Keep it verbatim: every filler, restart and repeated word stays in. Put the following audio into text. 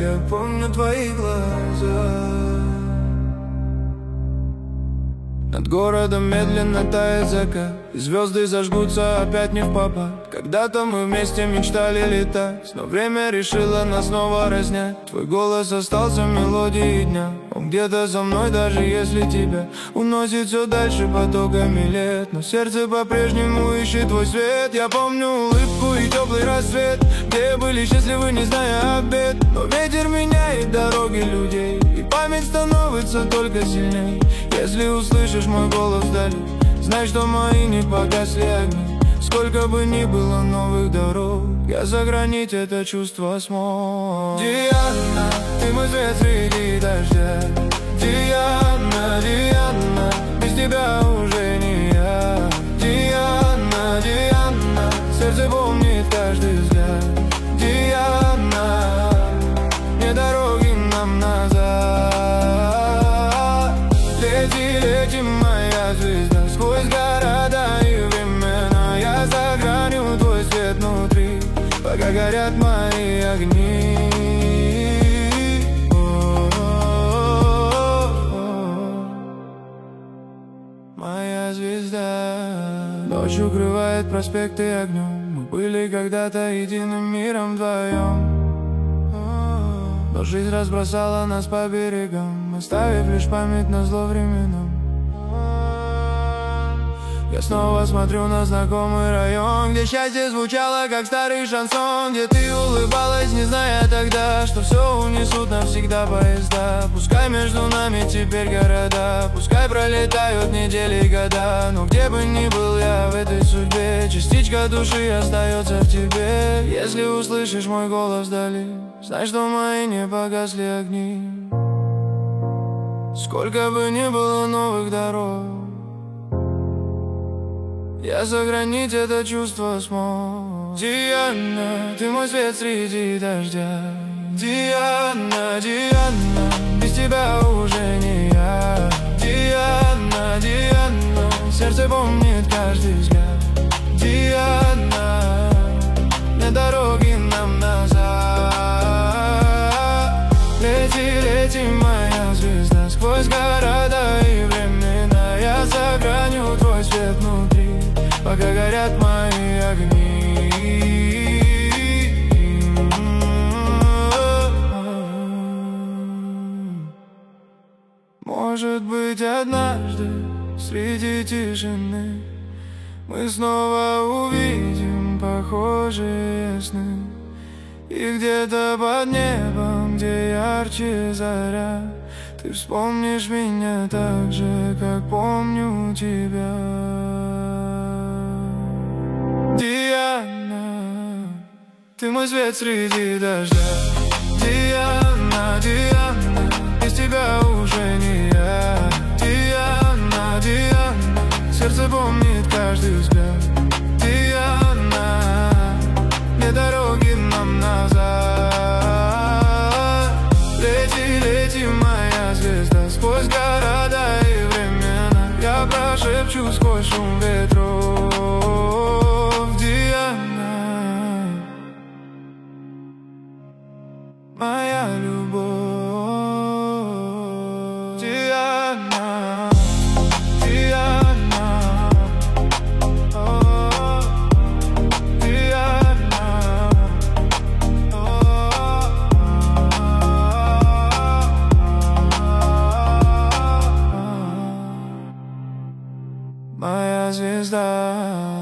я помню твои глаза. Над городом медленно тает закат, и звезды зажгутся опять не в попад. Когда-то мы вместе мечтали летать, но время решило нас снова разнять. Твой голос остался мелодией дня, он где-то за мной, даже если тебя уносит все дальше потоками лет. Но сердце по-прежнему ищет твой свет. Я помню улыбку и теплый рассвет, где были счастливы, не зная обед. Но ветер меняет дороги людей, и память становится только сильней. Если услышишь мой голос вдали, знай, что мои не погасли огни. Сколько бы ни было новых дорог, я сохранить это чувство смог. Диана, ты мой свет среди дождя. Диана, Диана, без тебя уже не я. Диана, Диана, сердце помнит каждый взгляд. Диана, не дороги нам назад. Лети, лети, моя звезда, сквозь города и времена. Я сохраню твой свет внутри, пока горят мои огни. Моя звезда. Ночь укрывает проспекты огнем. Мы были когда-то единым миром вдвоем, но жизнь разбросала нас по берегам, оставив лишь память на зло временам. Я снова смотрю на знакомый район, где счастье звучало, как старый шансон, где ты улыбалась, не зная тогда, что все унесут навсегда поезда. Пускай между нами теперь города, пускай пролетают недели и года, но где бы ни был я в этой судьбе, частичка души остается в тебе. Если услышишь мой голос вдали, знай, что мои не погасли огни. Сколько бы ни было новых дорог, я сохранить это чувство смог. Диана, ты мой свет среди дождя. Диана, Диана, без тебя уже не я. Диана, Диана, сердце помнит каждый взгляд. Диана, не дороги нам назад. Лети, лети, моя звезда, сквозь города и времена. Я сохраню твой свет внутри, пока горят мои огни. Может быть, однажды среди тишины мы снова увидим похожие сны. И где-то под небом, где ярче заря, ты вспомнишь меня так же, как помню тебя. Диана, ты мой свет среди дождя. Диана, Диана, без тебя уже не я. Диана, Диана, сердце помнит каждый взгляд. Диана, не дороги нам назад. Лети, лети, моя звезда, сквозь города и времена. Я прошепчу сквозь шум ветров. Диана, моя любовь. Диана, Диана, о, Диана, о, моя звезда.